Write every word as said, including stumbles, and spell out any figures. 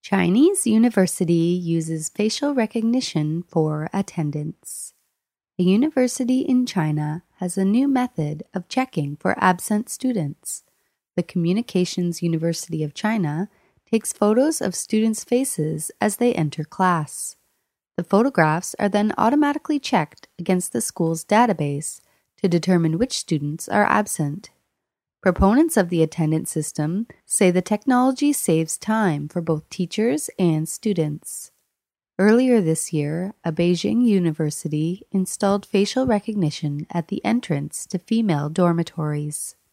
Chinese university uses facial recognition for attendance. A university in China has a new method of checking for absent students. The Communications University of China takes photos of students' faces as they enter class. The photographs are then automatically checked against the school's database to determine which students are absent. Proponents of the attendance system say the technology saves time for both teachers and students. Earlier this year, a Beijing university installed facial recognition at the entrance to female dormitories.